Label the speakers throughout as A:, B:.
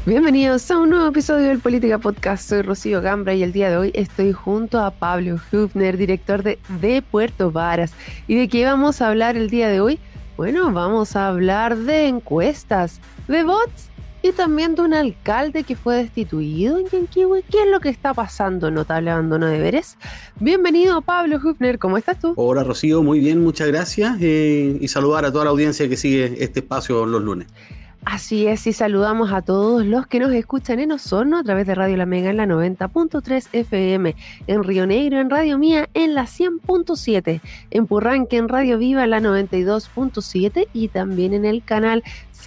A: Bienvenidos a un nuevo episodio del Política Podcast. Soy Rocío Gambra y el día de hoy estoy junto a Pablo Hübner, director de Puerto Varas. ¿Y de qué vamos a hablar el día de hoy? Bueno, vamos a hablar de encuestas, de bots y también de un alcalde que fue destituido en Yanquihue. ¿Qué es lo que está pasando? Notable abandono de deberes. Bienvenido, Pablo Hübner, ¿cómo estás tú?
B: Hola Rocío, muy bien, muchas gracias y saludar a toda la audiencia que sigue este espacio los lunes.
A: Así es, y saludamos a todos los que nos escuchan en Osorno a través de Radio La Mega en la 90.3 FM, en Río Negro en Radio Mía en la 100.7, en Purranque en Radio Viva en la 92.7 y también en el canal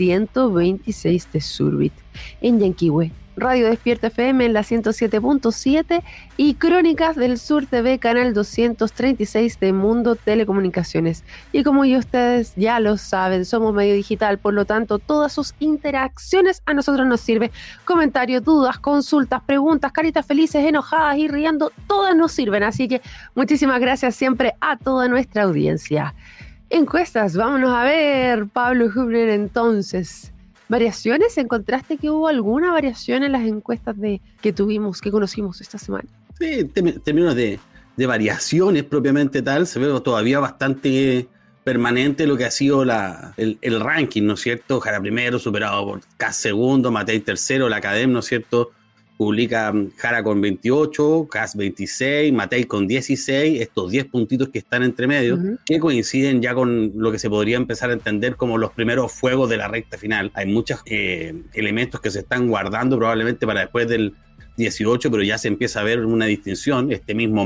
A: 126 de Surbit. En Yanquihue, Radio Despierta FM en la 107.7 y Crónicas del Sur TV, canal 236 de Mundo Telecomunicaciones. Y como ya ustedes ya lo saben, somos medio digital, por lo tanto, todas sus interacciones a nosotros nos sirven. Comentarios, dudas, consultas, preguntas, caritas felices, enojadas y riendo, todas nos sirven. Así que muchísimas gracias siempre a toda nuestra audiencia. Encuestas, vámonos a ver, Pablo Hübner, entonces. ¿Variaciones? ¿Encontraste que hubo alguna variación en las encuestas que conocimos esta semana?
B: Sí, en términos de variaciones propiamente tal, se ve todavía bastante permanente lo que ha sido el ranking, ¿no es cierto? Jara primero, superado por Kast segundo, Matei tercero, la Academia, ¿no es cierto? Publica Jara con 28, Kast 26, Matei con 16, estos 10 puntitos que están entre medio, que coinciden ya con lo que se podría empezar a entender como los primeros fuegos de la recta final. Hay muchos elementos que se están guardando probablemente para después del 18, pero ya se empieza a ver una distinción. Este mismo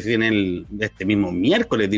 B: miércoles,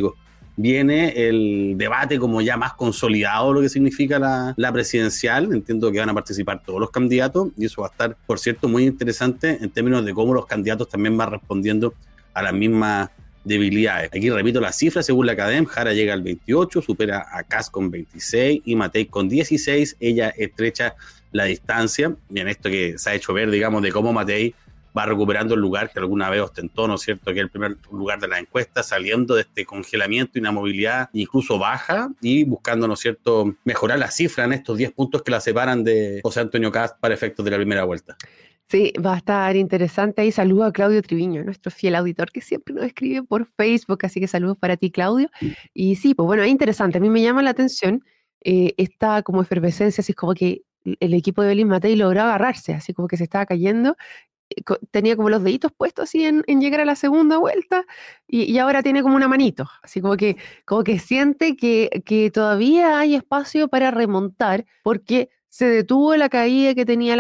B: viene el debate como ya más consolidado, lo que significa la presidencial. Entiendo que van a participar todos los candidatos y eso va a estar, por cierto, muy interesante en términos de cómo los candidatos también van respondiendo a las mismas debilidades. Aquí repito las cifras, según la Academia, Jara llega al 28, supera a Kast con 26 y Matei con 16. Ella estrecha la distancia, y en esto que se ha hecho ver, digamos, de cómo Matei va recuperando el lugar que alguna vez ostentó, ¿no es cierto?, que es el primer lugar de la encuesta, saliendo de este congelamiento y una movilidad incluso baja y buscando, ¿no es cierto?, mejorar la cifra en estos 10 puntos que la separan de José Antonio Kast para efectos de la primera vuelta.
A: Sí, va a estar interesante. Y saludo a Claudio Triviño, nuestro fiel auditor que siempre nos escribe por Facebook, así que saludos para ti, Claudio. Y sí, pues bueno, es interesante. A mí me llama la atención esta como efervescencia, así como que el equipo de Belín Matei logró agarrarse, así como que se estaba cayendo. Tenía como los deditos puestos así en llegar a la segunda vuelta y ahora tiene como una manito, así como que siente que todavía hay espacio para remontar porque se detuvo la caída que tenía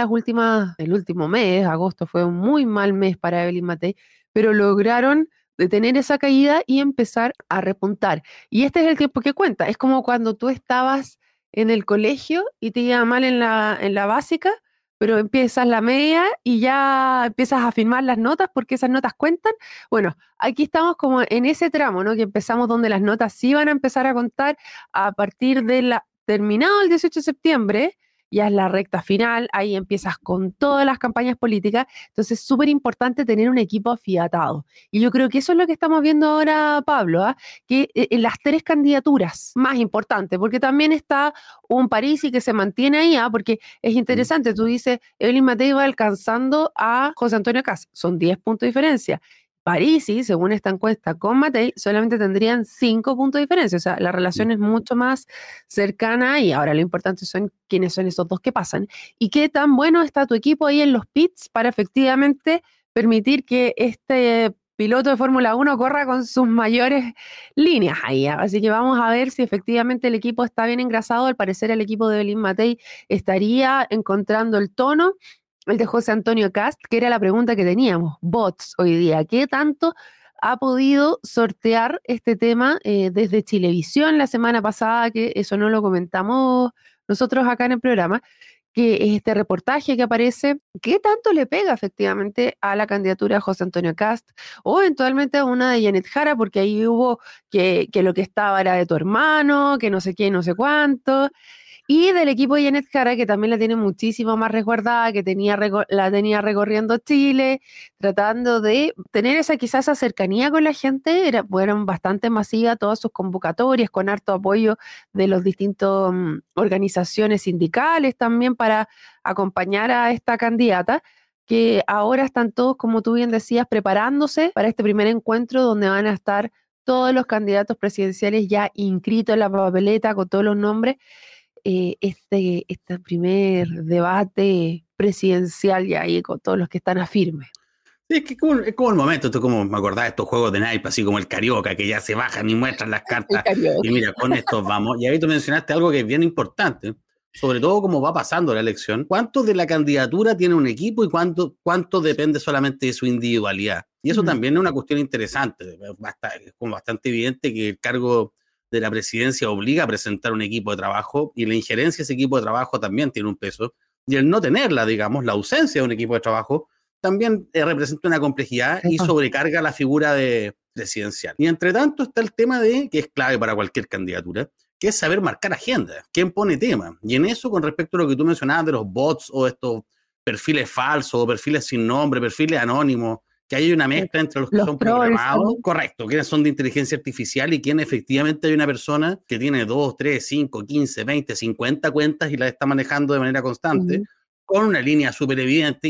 A: el último mes. Agosto fue un muy mal mes para Evelyn Matei, pero lograron detener esa caída y empezar a repuntar. Y este es el tiempo que cuenta. Es como cuando tú estabas en el colegio y te iba mal en la básica, pero empiezas la media y ya empiezas a firmar las notas porque esas notas cuentan. Bueno, aquí estamos como en ese tramo, ¿no? Que empezamos donde las notas sí van a empezar a contar a partir terminado el 18 de septiembre, ya es la recta final, ahí empiezas con todas las campañas políticas, entonces es súper importante tener un equipo afiatado. Y yo creo que eso es lo que estamos viendo ahora, Pablo, ¿ah? Que en las tres candidaturas más importantes, porque también está un Parisi que se mantiene ahí, ¿ah? Porque es interesante, tú dices, Evelyn Matei va alcanzando a José Antonio Kast, son 10 puntos de diferencia. Parisi, según esta encuesta con Matei, solamente tendrían 5 puntos de diferencia, o sea, la relación es mucho más cercana y ahora lo importante son quiénes son esos dos que pasan y qué tan bueno está tu equipo ahí en los pits para efectivamente permitir que este piloto de Fórmula 1 corra con sus mayores líneas ahí. Así que vamos a ver si efectivamente el equipo está bien engrasado. Al parecer el equipo de Evelyn Matei estaría encontrando el tono. El de José Antonio Kast, que era la pregunta que teníamos, bots hoy día, ¿qué tanto ha podido sortear este tema desde Chilevisión la semana pasada, que eso no lo comentamos nosotros acá en el programa, que es este reportaje que aparece, qué tanto le pega efectivamente a la candidatura de José Antonio Kast o eventualmente a una de Janet Jara, porque ahí hubo que lo que estaba era de tu hermano, que no sé qué, no sé cuánto. Y del equipo de Janet Jara, que también la tiene muchísimo más resguardada, que la tenía recorriendo Chile, tratando de tener quizás esa cercanía con la gente. Fueron bastante masivas todas sus convocatorias, con harto apoyo de los distintos organizaciones sindicales también para acompañar a esta candidata, que ahora están todos, como tú bien decías, preparándose para este primer encuentro donde van a estar todos los candidatos presidenciales ya inscritos en la papeleta con todos los nombres. Este primer debate presidencial y ahí con todos los que están a firme.
B: Sí, es como el momento, esto como me acordaba de estos juegos de naipes, así como el Carioca, que ya se bajan y muestran las
A: El
B: cartas,
A: karaoke.
B: y mira, con estos vamos. Y ahí tú mencionaste algo que es bien importante, sobre todo cómo va pasando la elección. ¿Cuánto de la candidatura tiene un equipo y cuánto depende solamente de su individualidad? Y eso también es una cuestión interesante. Es como bastante evidente que el cargo de la presidencia obliga a presentar un equipo de trabajo, y la injerencia de ese equipo de trabajo también tiene un peso. Y el no tenerla, digamos, la ausencia de un equipo de trabajo, también representa una complejidad y sobrecarga la figura de presidencial. Y entre tanto está el tema que es clave para cualquier candidatura, que es saber marcar agenda, quién pone tema. Y en eso, con respecto a lo que tú mencionabas de los bots o estos perfiles falsos o perfiles sin nombre, perfiles anónimos, que hay una mezcla entre los que son programados, correcto, quienes son de inteligencia artificial y quién efectivamente hay una persona que tiene 2, 3, 5, 15, 20, 50 cuentas y las está manejando de manera constante, con una línea súper evidente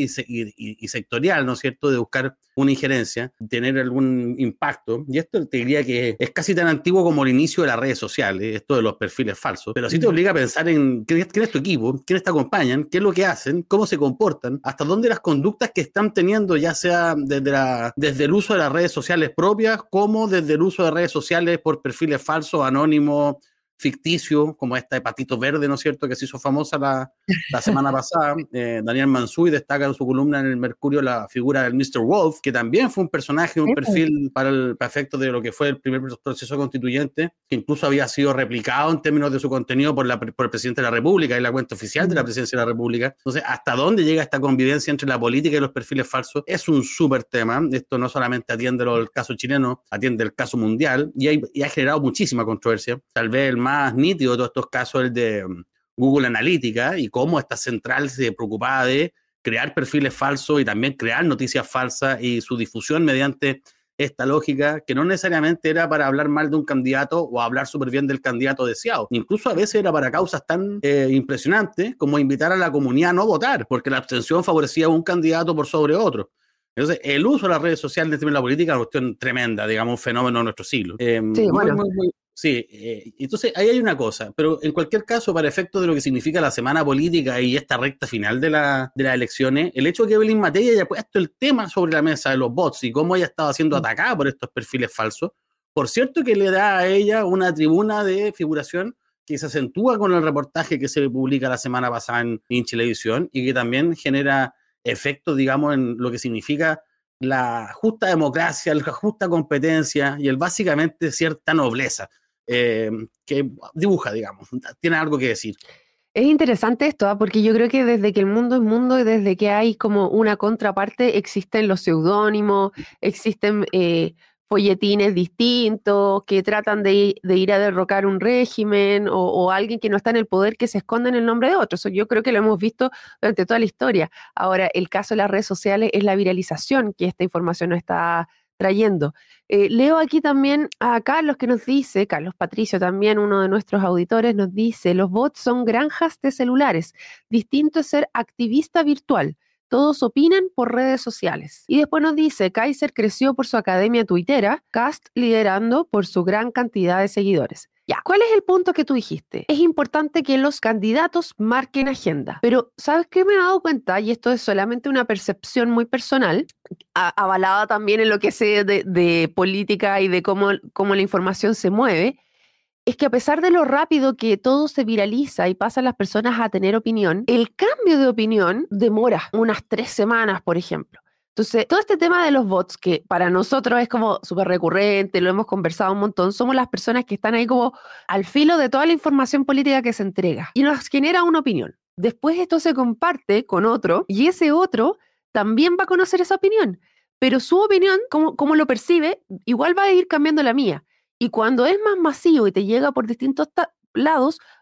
B: y sectorial, ¿no es cierto?, de buscar una injerencia, tener algún impacto. Y esto te diría que es casi tan antiguo como el inicio de las redes sociales, esto de los perfiles falsos, pero sí te obliga a pensar en quién es tu equipo, quiénes te acompañan, qué es lo que hacen, cómo se comportan, hasta dónde las conductas que están teniendo, ya sea desde el uso de las redes sociales propias, como desde el uso de redes sociales por perfiles falsos, anónimos, ficticio, como esta de Patito Verde, ¿no es cierto?, que se hizo famosa la semana pasada. Daniel Mansuy destaca en su columna en el Mercurio la figura del Mr. Wolf, que también fue un personaje, un perfil para el efecto de lo que fue el primer proceso constituyente, que incluso había sido replicado en términos de su contenido por el presidente de la República y la cuenta oficial de la presidencia de la República. Entonces, ¿hasta dónde llega esta convivencia entre la política y los perfiles falsos? Es un súper tema. Esto no solamente atiende el caso chileno, atiende el caso mundial y ha generado muchísima controversia. Tal vez el más nítido de todos estos casos es el de Google Analytica y cómo esta central se preocupaba de crear perfiles falsos y también crear noticias falsas y su difusión mediante esta lógica que no necesariamente era para hablar mal de un candidato o hablar súper bien del candidato deseado. Incluso a veces era para causas tan impresionantes como invitar a la comunidad a no votar, porque la abstención favorecía a un candidato por sobre otro. Entonces, el uso de las redes sociales en la política es una cuestión tremenda, digamos, un fenómeno de nuestro siglo. Sí, entonces ahí hay una cosa, pero en cualquier caso, para efectos de lo que significa la semana política y esta recta final de las elecciones, el hecho de que Evelyn Matei haya puesto el tema sobre la mesa de los bots y cómo ella estaba siendo atacada por estos perfiles falsos, por cierto que le da a ella una tribuna de figuración que se acentúa con el reportaje que se publica la semana pasada en Chilevisión y que también genera efectos, digamos, en lo que significa la justa democracia, la justa competencia y el básicamente cierta nobleza que dibuja, digamos, tiene algo que decir.
A: Es interesante esto, porque yo creo que desde que el mundo es mundo y desde que hay como una contraparte, existen los seudónimos, existen folletines distintos que tratan de ir a derrocar un régimen o alguien que no está en el poder que se esconde en el nombre de otro. Eso yo creo que lo hemos visto durante toda la historia. Ahora, el caso de las redes sociales es la viralización que esta información nos está trayendo. Leo aquí también a Carlos que nos dice, Carlos Patricio también, uno de nuestros auditores, nos dice, los bots son granjas de celulares, distinto es ser activista virtual. Todos opinan por redes sociales. Y después nos dice, Kaiser creció por su academia tuitera, Cast liderando por su gran cantidad de seguidores. Ya, ¿cuál es el punto que tú dijiste? Es importante que los candidatos marquen agenda. Pero, ¿sabes qué me he dado cuenta? Y esto es solamente una percepción muy personal, avalada también en lo que sé de política y de cómo la información se mueve, es que a pesar de lo rápido que todo se viraliza y pasan las personas a tener opinión, el cambio de opinión demora unas 3 semanas, por ejemplo. Entonces, todo este tema de los bots, que para nosotros es como súper recurrente, lo hemos conversado un montón, somos las personas que están ahí como al filo de toda la información política que se entrega y nos genera una opinión. Después esto se comparte con otro y ese otro también va a conocer esa opinión, pero su opinión, como lo percibe, igual va a ir cambiando la mía. Y cuando es más masivo y te llega por distintos lados,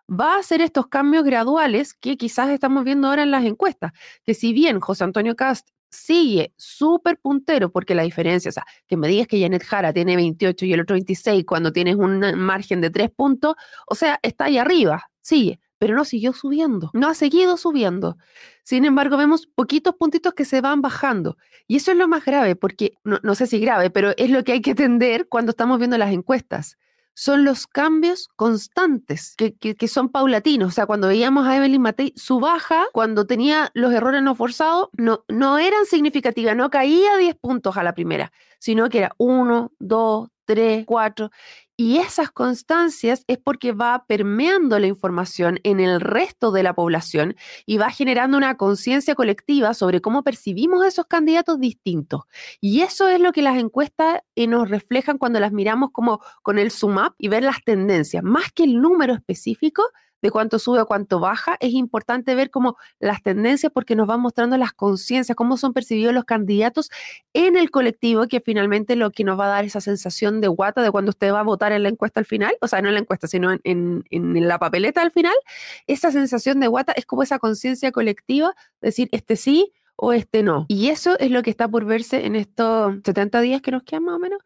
A: va a hacer estos cambios graduales que quizás estamos viendo ahora en las encuestas, que si bien José Antonio Kast sigue súper puntero, porque la diferencia, o sea, que me digas que Janet Jara tiene 28 y el otro 26 cuando tienes un margen de 3 puntos, o sea, está ahí arriba, sigue, pero no siguió subiendo, no ha seguido subiendo. Sin embargo, vemos poquitos puntitos que se van bajando. Y eso es lo más grave, porque no sé si grave, pero es lo que hay que entender cuando estamos viendo las encuestas. Son los cambios constantes, que son paulatinos. O sea, cuando veíamos a Evelyn Matei, su baja, cuando tenía los errores no forzados, no eran significativas, no caía 10 puntos a la primera, sino que era 1, 2, 3, 4. Y esas constancias es porque va permeando la información en el resto de la población y va generando una conciencia colectiva sobre cómo percibimos esos candidatos distintos. Y eso es lo que las encuestas nos reflejan cuando las miramos como con el zoom up y ver las tendencias. Más que el número específico de cuánto sube o cuánto baja, es importante ver como las tendencias porque nos van mostrando las conciencias, cómo son percibidos los candidatos en el colectivo, que finalmente lo que nos va a dar esa sensación de guata de cuando usted va a votar en la encuesta al final, o sea, no en la encuesta, sino en la papeleta al final, esa sensación de guata es como esa conciencia colectiva, decir este sí o este no. Y eso es lo que está por verse en estos 70 días que nos quedan más o menos,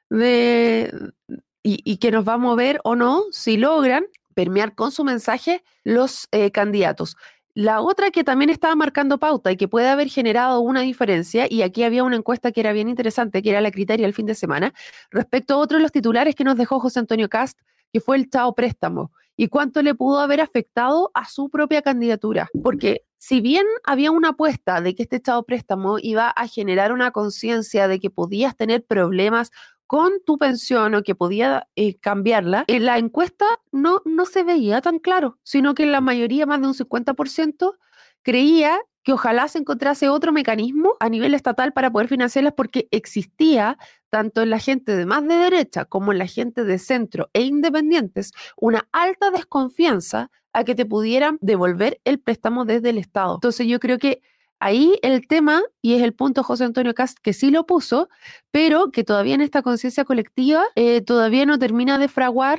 A: y que nos va a mover o no, si logran permear con su mensaje los candidatos. La otra que también estaba marcando pauta y que puede haber generado una diferencia, y aquí había una encuesta que era bien interesante, que era la Criteria el fin de semana, respecto a otro de los titulares que nos dejó José Antonio Kast, que fue el Chao Préstamo, y cuánto le pudo haber afectado a su propia candidatura. Porque si bien había una apuesta de que este Chao Préstamo iba a generar una conciencia de que podías tener problemas con tu pensión o que podía cambiarla, en la encuesta no se veía tan claro, sino que la mayoría, más de un 50%, creía que ojalá se encontrase otro mecanismo a nivel estatal para poder financiarlas, porque existía, tanto en la gente de más de derecha como en la gente de centro e independientes, una alta desconfianza a que te pudieran devolver el préstamo desde el Estado. Entonces yo creo que ahí el tema, y es el punto José Antonio Kast, que sí lo puso, pero que todavía en esta conciencia colectiva todavía no termina de fraguar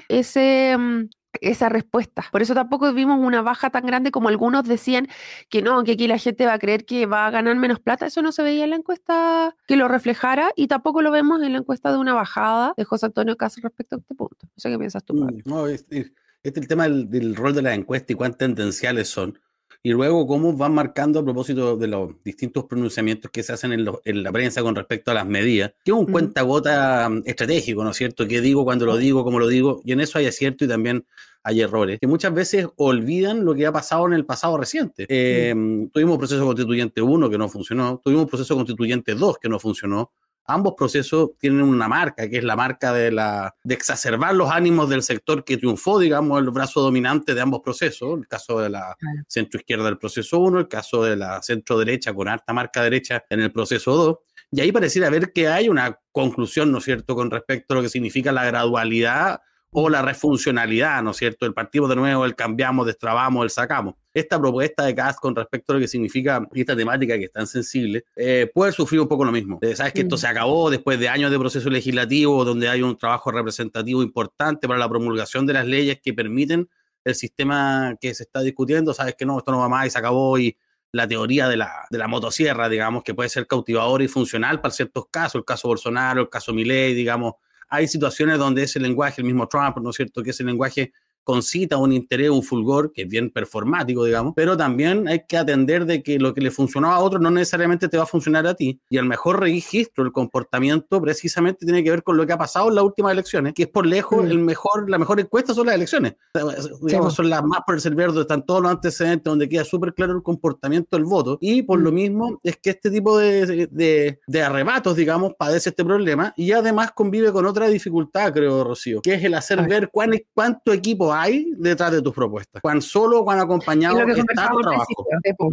A: esa respuesta. Por eso tampoco vimos una baja tan grande como algunos decían que no, que aquí la gente va a creer que va a ganar menos plata. Eso no se veía en la encuesta que lo reflejara, y tampoco lo vemos en la encuesta de una bajada de José Antonio Kast respecto a este punto. No sé qué piensas tú, Pablo.
B: No, este el tema del rol de la encuesta y cuán tendenciales son. Y luego cómo van marcando a propósito de los distintos pronunciamientos que se hacen en la prensa con respecto a las medidas, que es un cuentagota estratégico, ¿no es cierto? ¿Qué digo, cuando lo digo, cómo lo digo? Y en eso hay acierto y también hay errores, que muchas veces olvidan lo que ha pasado en el pasado reciente. Tuvimos proceso constituyente 1 que no funcionó, tuvimos proceso constituyente 2 que no funcionó. Ambos procesos tienen una marca, que es la marca de exacerbar los ánimos del sector que triunfó, digamos, el brazo dominante de ambos procesos. El caso de la centro-izquierda del proceso 1, el caso de la centro-derecha con harta marca derecha en el proceso 2. Y ahí pareciera ver que hay una conclusión, ¿no es cierto?, con respecto a lo que significa la gradualidad o la refuncionalidad, ¿no es cierto? El partimos de nuevo, el cambiamos, destrabamos, el sacamos. Esta propuesta de Kast con respecto a lo que significa esta temática que es tan sensible, puede sufrir un poco lo mismo. Sabes que esto se acabó después de años de proceso legislativo, donde hay un trabajo representativo importante para la promulgación de las leyes que permiten el sistema que se está discutiendo. Sabes que no, esto no va más y se acabó, y la teoría de la motosierra, digamos, que puede ser cautivadora y funcional para ciertos casos, el caso Bolsonaro, el caso Milei, digamos. Hay situaciones donde ese lenguaje, el mismo Trump, ¿no es cierto?, que ese lenguaje concita un interés, un fulgor, que es bien performático, digamos, pero también hay que atender de que lo que le funcionó a otros no necesariamente te va a funcionar a ti, y el mejor registro del comportamiento precisamente tiene que ver con lo que ha pasado en las últimas elecciones, que es por lejos la mejor encuesta son las elecciones, digamos, son las más por el servidor, donde están todos los antecedentes, donde queda súper claro el comportamiento del voto, y por lo mismo es que este tipo de arrebatos, digamos, padece este problema, y además convive con otra dificultad, creo, Rocío, que es el hacer ver cuánto equipo hay detrás de tus propuestas, cuán solo, cuán acompañado está tu trabajo.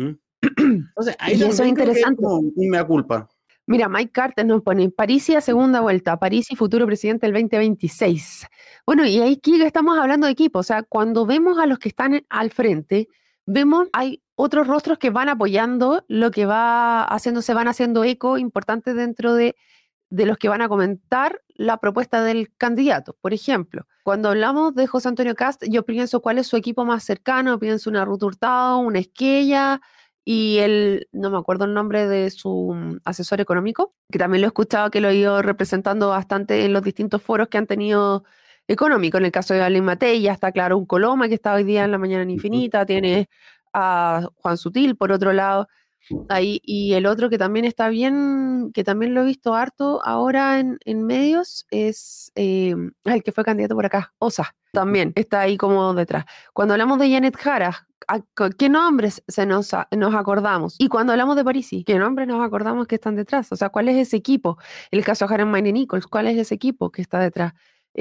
B: Entonces, ahí
A: y eso es interesante.
B: Es como un mea culpa.
A: Mira, Mike Carter nos pone Parisi a segunda vuelta, Parisi futuro presidente del 2026. Bueno, y aquí estamos hablando de equipo, o sea, cuando vemos a los que están al frente, vemos hay otros rostros que van apoyando lo que va haciendo, se van haciendo eco importante dentro de de los que van a comentar la propuesta del candidato. Por ejemplo, cuando hablamos de José Antonio Kast, yo pienso cuál es su equipo más cercano, pienso una Ruth Hurtado, una Esquella y no me acuerdo el nombre de su asesor económico, que también lo he escuchado que lo he ido representando bastante en los distintos foros que han tenido económicos. En el caso de Alin Matei ya está claro un Coloma que está hoy día en La Mañana en Infinita, tiene a Juan Sutil por otro lado. Ahí, y el otro que también está bien, que también lo he visto harto ahora en medios, es el que fue candidato por acá, Osa, también está ahí como detrás. Cuando hablamos de Janet Jara, ¿qué nombres nos acordamos? Y cuando hablamos de Parisi, ¿qué nombres nos acordamos que están detrás? O sea, ¿cuál es ese equipo? El caso de Jaren Maine Nichols, ¿cuál es ese equipo que está detrás?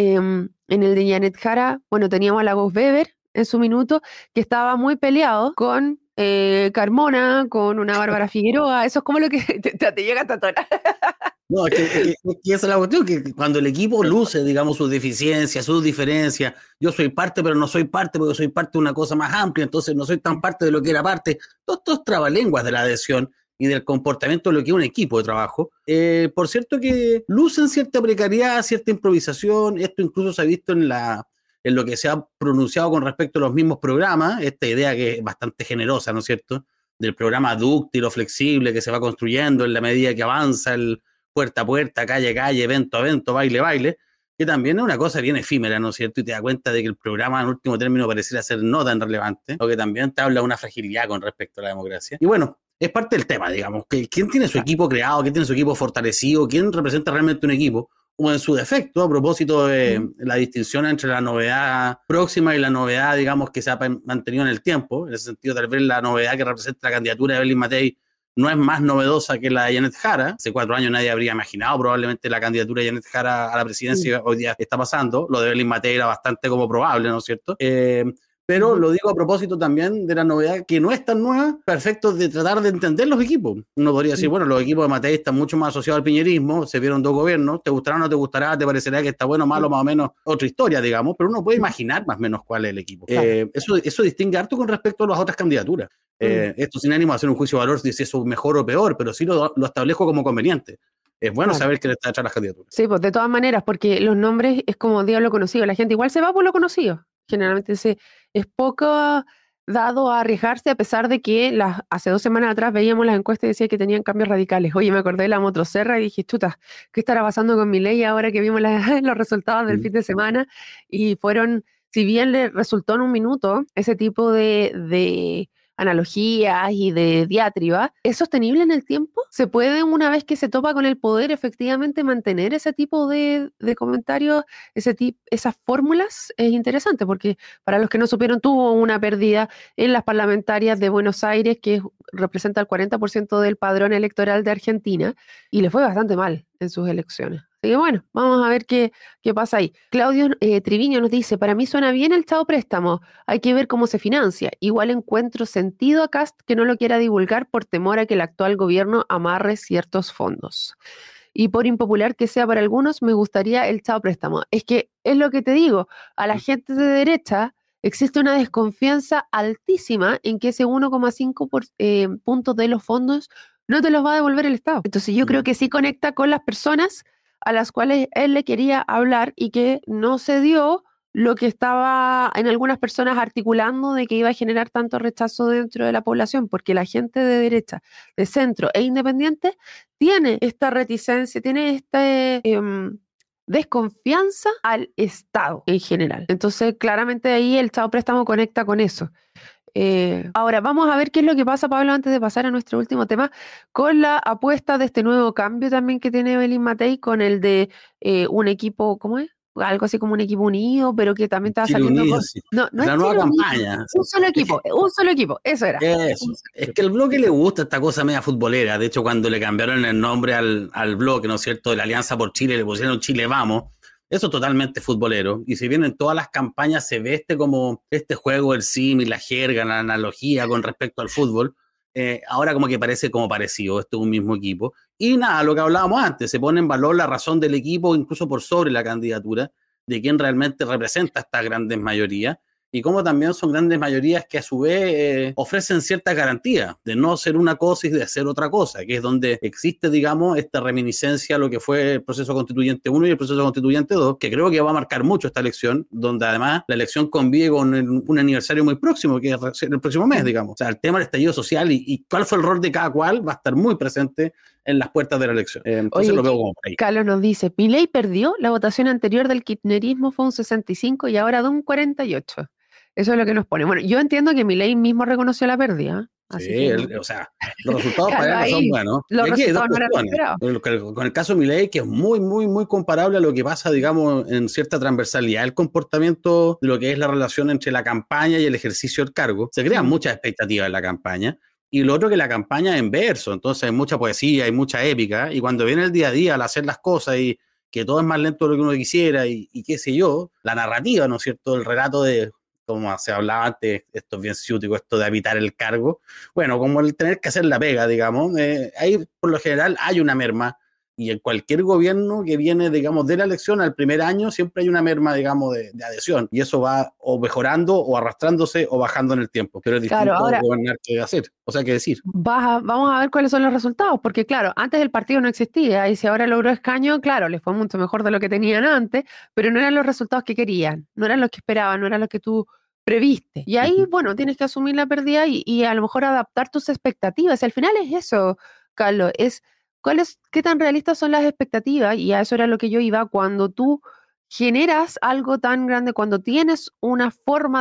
A: En el de Janet Jara, bueno, teníamos a la Ghost Weber en su minuto, que estaba muy peleado con Carmona, con una Bárbara Figueroa, eso es como lo que te llega hasta toda.
B: No, es que esa es la cuestión, que cuando el equipo luce, digamos, sus deficiencias, sus diferencias, yo soy parte, pero no soy parte porque soy parte de una cosa más amplia, entonces no soy tan parte de lo que era parte, todos estos trabalenguas de la adhesión y del comportamiento de lo que es un equipo de trabajo. Por cierto que lucen cierta precariedad, cierta improvisación, esto incluso se ha visto en lo que se ha pronunciado con respecto a los mismos programas, esta idea que es bastante generosa, ¿no es cierto?, del programa dúctil o flexible que se va construyendo en la medida que avanza el puerta a puerta, calle a calle, evento a evento, baile a baile, que también es una cosa bien efímera, ¿no es cierto?, y te das cuenta de que el programa en último término pareciera ser no tan relevante, o que también te habla de una fragilidad con respecto a la democracia. Y bueno, es parte del tema, digamos, que quién tiene su equipo creado, quién tiene su equipo fortalecido, quién representa realmente un equipo, o en su defecto, a propósito de la distinción entre la novedad próxima y la novedad, digamos, que se ha mantenido en el tiempo. En ese sentido, tal vez la novedad que representa la candidatura de Evelyn Matei no es más novedosa que la de Janet Jara. Hace 4 años nadie habría imaginado probablemente la candidatura de Janet Jara a la presidencia. Hoy día está pasando. Lo de Evelyn Matei era bastante como probable, ¿no es cierto? Pero lo digo a propósito también de la novedad que no es tan nueva, perfecto, de tratar de entender los equipos. Uno podría decir, bueno, los equipos de Matei están mucho más asociados al piñerismo, se vieron 2 gobiernos, te gustará o no te gustará, te parecerá que está bueno, malo, más o menos, otra historia, digamos, pero uno puede imaginar más o menos cuál es el equipo. Eso distingue harto con respecto a las otras candidaturas. Esto sin ánimo de hacer un juicio de valor si eso es mejor o peor, pero sí lo establezco como conveniente. Es bueno saber quién está detrás de las candidaturas.
A: Sí, pues de todas maneras, porque los nombres es como diablo conocido, la gente igual se va por lo conocido. Generalmente es poco dado a arriesgarse, a pesar de que hace 2 semanas atrás veíamos las encuestas y decía que tenían cambios radicales. Oye, me acordé de la Motosierra y dije, chuta, ¿qué estará pasando con Milei ahora que vimos los resultados del fin de semana? Y fueron, si bien le resultó en un minuto ese tipo de analogías y de diatriba, ¿es sostenible en el tiempo? ¿Se puede, una vez que se topa con el poder, efectivamente mantener ese tipo de comentarios, esas fórmulas? Es interesante porque para los que no supieron, tuvo una pérdida en las parlamentarias de Buenos Aires, que representa el 40% del padrón electoral de Argentina, y le fue bastante mal en sus elecciones. Así que bueno, vamos a ver qué pasa ahí. Claudio Triviño nos dice, para mí suena bien el Estado préstamo, hay que ver cómo se financia. Igual encuentro sentido a Kast que no lo quiera divulgar por temor a que el actual gobierno amarre ciertos fondos. Y por impopular que sea para algunos, me gustaría el Estado préstamo. Es que es lo que te digo, a la gente de derecha existe una desconfianza altísima en que ese 1,5 puntos de los fondos no te los va a devolver el Estado. Entonces yo creo que sí conecta con las personas a las cuales él le quería hablar y que no se dio lo que estaba en algunas personas articulando de que iba a generar tanto rechazo dentro de la población, porque la gente de derecha, de centro e independiente tiene esta reticencia, tiene esta desconfianza al Estado en general. Entonces, claramente ahí el Estado préstamo conecta con eso. Ahora, vamos a ver qué es lo que pasa, Pablo, antes de pasar a nuestro último tema, con la apuesta de este nuevo cambio también que tiene Evelyn Matei, con el de un equipo, ¿cómo es? Algo así como un equipo unido, pero que también estaba
B: Chile
A: saliendo
B: Unido,
A: con...
B: sí.
A: No, no
B: La
A: es
B: nueva
A: Chile Unido,
B: campaña.
A: un solo equipo, eso era.
B: Eso. Es que al bloque le gusta esta cosa media futbolera. De hecho, cuando le cambiaron el nombre al bloque, ¿no es cierto?, de la Alianza por Chile, le pusieron Chile Vamos. Eso es totalmente futbolero. Y si bien en todas las campañas se ve como este juego, el símil, la jerga, la analogía con respecto al fútbol, ahora como que parece como parecido, esto es un mismo equipo. Y nada, lo que hablábamos antes, se pone en valor la razón del equipo, incluso por sobre la candidatura, de quién realmente representa esta grandes mayoría. y cómo también son grandes mayorías que a su vez ofrecen cierta garantía de no ser una cosa y de hacer otra cosa, que es donde existe, digamos, esta reminiscencia a lo que fue el proceso constituyente 1 y el proceso constituyente 2, que creo que va a marcar mucho esta elección, donde además la elección convive con un aniversario muy próximo, que es el próximo mes, digamos. O sea, el tema del estallido social y cuál fue el rol de cada cual va a estar muy presente en las puertas de la elección. Entonces lo veo como por ahí.
A: Carlos nos dice, Milei perdió, la votación anterior del kirchnerismo fue un 65 y ahora de un 48. Eso es lo que nos pone. Bueno, yo entiendo que Milei mismo reconoció la pérdida. Así
B: Sí,
A: que no.
B: o sea, los resultados
A: Claro,
B: para él no son
A: ahí
B: buenos.
A: los
B: Y aquí hay dos
A: resultados no eran los
B: cuestiones.
A: esperados.
B: Con el caso de Milei, que es muy, muy, muy comparable a lo que pasa, digamos, en cierta transversalidad, el comportamiento de lo que es la relación entre la campaña y el ejercicio del cargo. Se crean muchas expectativas en la campaña. Y lo otro que la campaña es en verso, entonces hay mucha poesía, hay mucha épica, y cuando viene el día a día al hacer las cosas y que todo es más lento de lo que uno quisiera y qué sé yo, la narrativa, ¿no es cierto?, el relato de, como se hablaba antes, esto es bien ciútico, esto de habitar el cargo, bueno, como el tener que hacer la pega, digamos, ahí por lo general hay una merma, y en cualquier gobierno que viene, digamos, de la elección al primer año, siempre hay una merma, digamos, de adhesión, y eso va o mejorando, o arrastrándose, o bajando en el tiempo, pero es distinto
A: Claro, ahora
B: gobernar que hacer, o sea, que decir.
A: vamos a ver cuáles son los resultados, porque claro, antes el partido no existía y si ahora logró escaño, claro, les fue mucho mejor de lo que tenían antes, pero no eran los resultados que querían, no eran los que esperaban, no eran los que tú previste. Y ahí, bueno, tienes que asumir la pérdida y a lo mejor adaptar tus expectativas. Y al final es eso, Carlos, es qué tan realistas son las expectativas, y a eso era lo que yo iba, cuando tú generas algo tan grande, cuando tienes una forma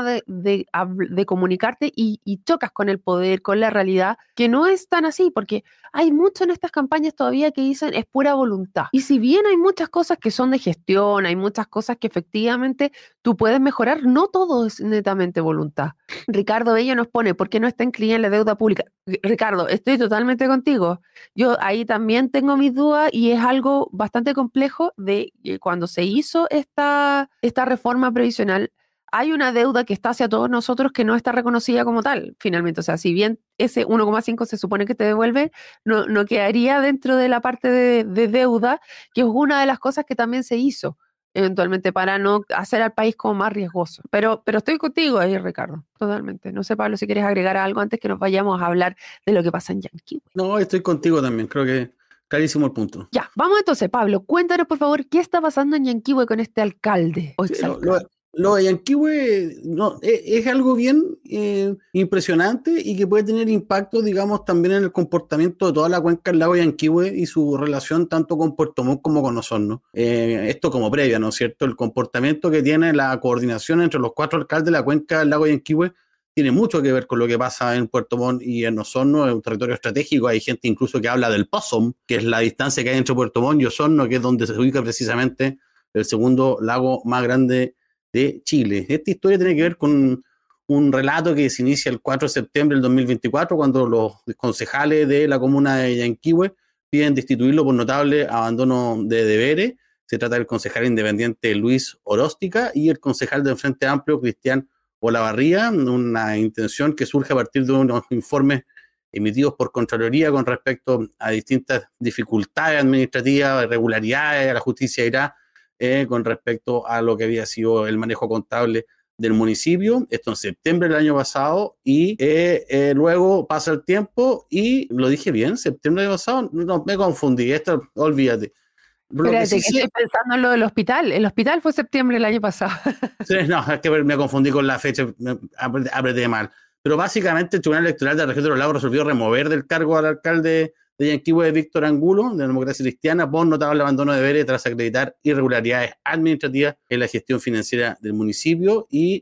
A: de comunicarte y chocas con el poder, con la realidad, que no es tan así, porque hay mucho en estas campañas todavía que dicen es pura voluntad. Y si bien hay muchas cosas que son de gestión, hay muchas cosas que efectivamente tú puedes mejorar, no todo es netamente voluntad. Ricardo Bello nos pone, ¿por qué no está incluida en la deuda pública? Ricardo, estoy totalmente contigo. Yo ahí también tengo mis dudas y es algo bastante complejo de cuando se hizo esta reforma previsional, hay una deuda que está hacia todos nosotros que no está reconocida como tal, finalmente. O sea, si bien ese 1,5 se supone que te devuelve, no quedaría dentro de la parte de deuda, que es una de las cosas que también se hizo eventualmente para no hacer al país como más riesgoso. Pero estoy contigo ahí, Ricardo, totalmente. No sé, Pablo, si quieres agregar algo antes que nos vayamos a hablar de lo que pasa en Yanquihue.
B: No, estoy contigo también, creo que clarísimo el punto.
A: Ya, vamos entonces, Pablo, cuéntanos por favor qué está pasando en Yanquihue con este alcalde o exalcalde.
B: Lo de Yanquihue no, es algo bien impresionante y que puede tener impacto, digamos, también en el comportamiento de toda la cuenca del lago Yanquihue y su relación tanto con Puerto Montt como con Osorno. Esto como previa, ¿no es cierto? El comportamiento que tiene la coordinación entre los 4 alcaldes de la cuenca del lago Yanquihue tiene mucho que ver con lo que pasa en Puerto Montt y en Osorno, es un territorio estratégico. Hay gente incluso que habla del POSOM, que es la distancia que hay entre Puerto Montt y Osorno, que es donde se ubica precisamente el segundo lago más grande de Chile. Esta historia tiene que ver con un relato que se inicia el 4 de septiembre del 2024, cuando los concejales de la comuna de Yanquihue piden destituirlo por notable abandono de deberes. Se trata del concejal independiente Luis Oróstica y el concejal del Frente Amplio, Cristian Olavarría, una intención que surge a partir de unos informes emitidos por Contraloría con respecto a distintas dificultades administrativas, irregularidades, a la justicia irá con respecto a lo que había sido el manejo contable del municipio, esto en septiembre del año pasado, y luego pasa el tiempo, y lo dije bien, septiembre del año pasado, no, me confundí, esto, olvídate.
A: Espérate, que estoy pensando en lo del hospital. El hospital fue septiembre del año pasado.
B: Sí, no, es que me confundí con la fecha, apreté mal. Pero básicamente el Tribunal Electoral de la Región de los Lagos resolvió remover del cargo al alcalde de Yanquihue, Víctor Angulo, de la Democracia Cristiana, por notable abandono de deberes tras acreditar irregularidades administrativas en la gestión financiera del municipio. Y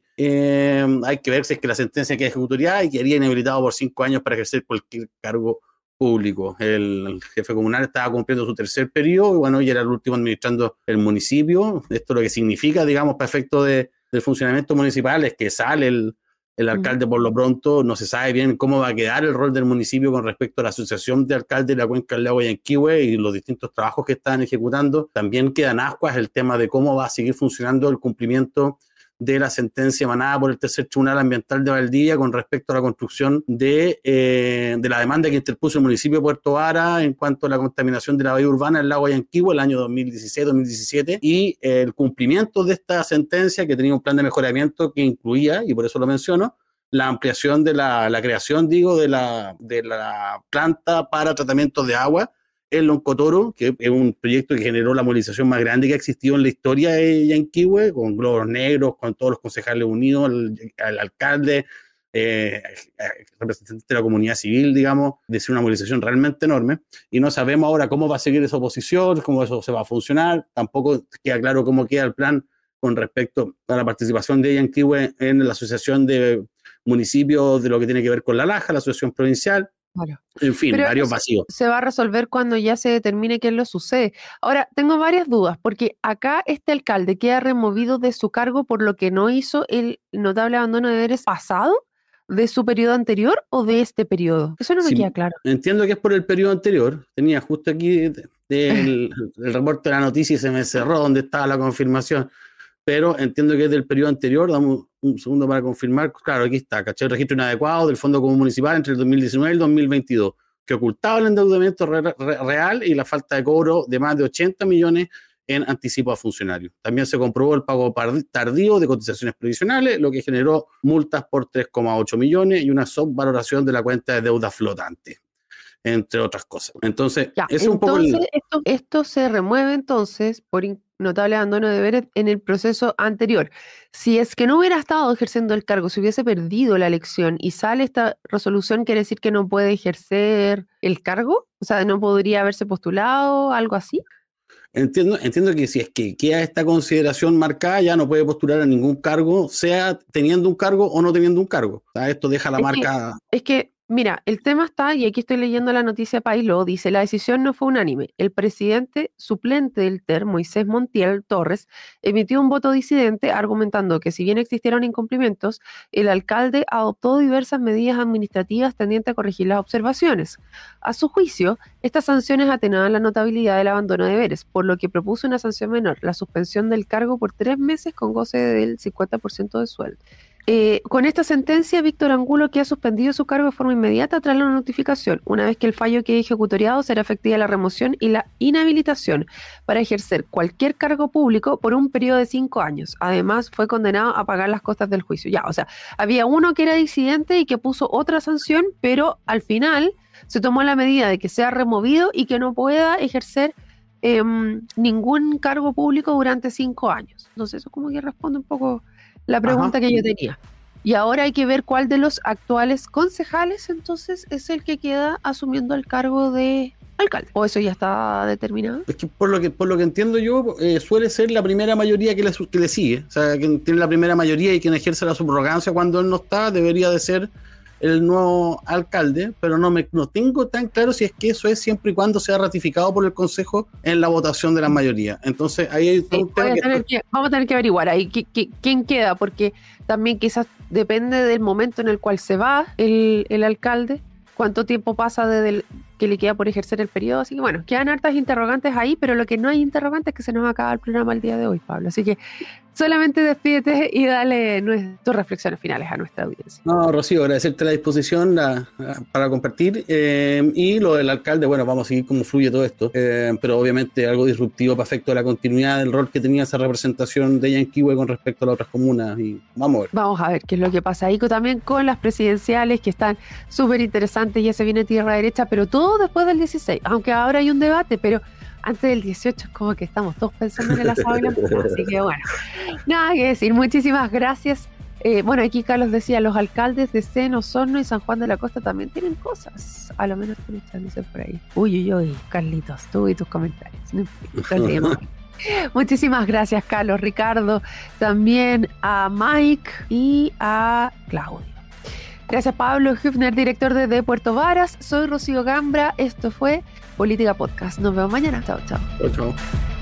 B: hay que ver si es que la sentencia queda ejecutoriada y quedaría inhabilitado por 5 años para ejercer cualquier cargo público. El jefe comunal estaba cumpliendo su 3er periodo y bueno, ya era el último administrando el municipio. Esto lo que significa, digamos, para efecto del funcionamiento municipal es que sale el alcalde por lo pronto, no se sabe bien cómo va a quedar el rol del municipio con respecto a la asociación de alcaldes de la cuenca del lago Yanquihue y los distintos trabajos que están ejecutando. También quedan ascuas el tema de cómo va a seguir funcionando el cumplimiento de la sentencia emanada por el Tercer Tribunal Ambiental de Valdivia con respecto a la construcción de la demanda que interpuso el municipio de Puerto Vara en cuanto a la contaminación de la bahía urbana del lago Yanquihue el año 2016-2017 y el cumplimiento de esta sentencia que tenía un plan de mejoramiento que incluía, y por eso lo menciono, la ampliación de la creación, de la planta para tratamiento de agua en Loncotoro, que es un proyecto que generó la movilización más grande que ha existido en la historia de Yanquihue, con globos negros, con todos los concejales unidos, al alcalde, representantes de la comunidad civil, digamos, de ser una movilización realmente enorme, y no sabemos ahora cómo va a seguir esa oposición, cómo eso se va a funcionar, tampoco queda claro cómo queda el plan con respecto a la participación de Yanquihue en la asociación de municipios de lo que tiene que ver con la Laja, la asociación provincial. Claro. En fin, pero varios vacíos.
A: Se va a resolver cuando ya se determine qué es lo que sucede. Ahora, tengo varias dudas, porque acá este alcalde queda removido de su cargo por lo que no hizo el notable abandono de deberes pasado, de su periodo anterior o de este periodo. Eso no me queda claro.
B: Entiendo que es por el periodo anterior. Tenía justo aquí el reporte de la noticia y se me cerró donde estaba la confirmación. Pero entiendo que es del periodo anterior. Damos un segundo para confirmar. Claro, aquí está, ¿cachai? El registro inadecuado del Fondo Común Municipal entre el 2019 y el 2022, que ocultaba el endeudamiento real y la falta de cobro de más de 80 millones en anticipo a funcionarios. También se comprobó el pago tardío de cotizaciones previsionales, lo que generó multas por 3,8 millones y una subvaloración de la cuenta de deuda flotante, entre otras cosas. Entonces, es un poco
A: esto se remueve entonces por notable abandono de deberes en el proceso anterior. Si es que no hubiera estado ejerciendo el cargo, si hubiese perdido la elección y sale esta resolución, ¿quiere decir que no puede ejercer el cargo? O sea, ¿no podría haberse postulado, algo así?
B: Entiendo que si es que queda esta consideración marcada, ya no puede postular a ningún cargo, sea teniendo un cargo o no teniendo un cargo. O sea, esto deja la marca...
A: Es que mira, el tema está, y aquí estoy leyendo la noticia Pailó, dice, la decisión no fue unánime. El presidente suplente del TER, Moisés Montiel Torres, emitió un voto disidente argumentando que si bien existieron incumplimientos, el alcalde adoptó diversas medidas administrativas tendientes a corregir las observaciones. A su juicio, estas sanciones atenuaban la notabilidad del abandono de deberes, por lo que propuso una sanción menor, la suspensión del cargo por 3 meses con goce del 50% de sueldo. Con esta sentencia, Víctor Angulo queda suspendido su cargo de forma inmediata tras la notificación. Una vez que el fallo quede ejecutoriado, será efectiva la remoción y la inhabilitación para ejercer cualquier cargo público por un periodo de 5 años. Además, fue condenado a pagar las costas del juicio. Ya, o sea, había uno que era disidente y que puso otra sanción, pero al final se tomó la medida de que sea removido y que no pueda ejercer ningún cargo público durante 5 años. Entonces, eso como que responde un poco la pregunta que yo tenía. Y ahora hay que ver cuál de los actuales concejales entonces es el que queda asumiendo el cargo de alcalde. ¿O eso ya está determinado?
B: Es que por lo que entiendo yo, suele ser la primera mayoría que le sigue. O sea, quien tiene la primera mayoría y quien ejerce la subrogancia cuando él no está, debería de ser el nuevo alcalde, pero no tengo tan claro si es que eso es siempre y cuando sea ratificado por el Consejo en la votación de la mayoría. Entonces ahí hay un tema
A: vamos a tener que averiguar ahí quién queda, porque también quizás depende del momento en el cual se va el alcalde, cuánto tiempo pasa desde que le queda por ejercer el periodo. Así que bueno, quedan hartas interrogantes ahí, pero lo que no hay interrogantes es que se nos acaba el programa el día de hoy, Pablo. Así que solamente despídete y dale tus reflexiones finales a nuestra audiencia.
B: No, Rocío, agradecerte la disposición para compartir. Y lo del alcalde, bueno, vamos a seguir cómo fluye todo esto. Pero obviamente algo disruptivo para efecto de la continuidad del rol que tenía esa representación de Yanquihue con respecto a las otras comunas. Y vamos a ver.
A: Vamos a ver qué es lo que pasa ahí también con las presidenciales, que están súper interesantes. Ya se viene tierra derecha, pero todo después del 16. Aunque ahora hay un debate, pero antes del 18 es como que estamos todos pensando en el asado y la puta. Así que bueno, nada que decir. Muchísimas gracias. Bueno, aquí Carlos decía, los alcaldes de Seno, Osorno y San Juan de la Costa también tienen cosas. A lo menos tú dices por ahí. Uy, Carlitos, tú y tus comentarios. No importa. Muchísimas gracias, Carlos, Ricardo, también a Mike y a Claudio. Gracias, Pablo Hübner, director de Puerto Varas. Soy Rocío Gambra. Esto fue Política Podcast. Nos vemos mañana. Chao.
B: Chao.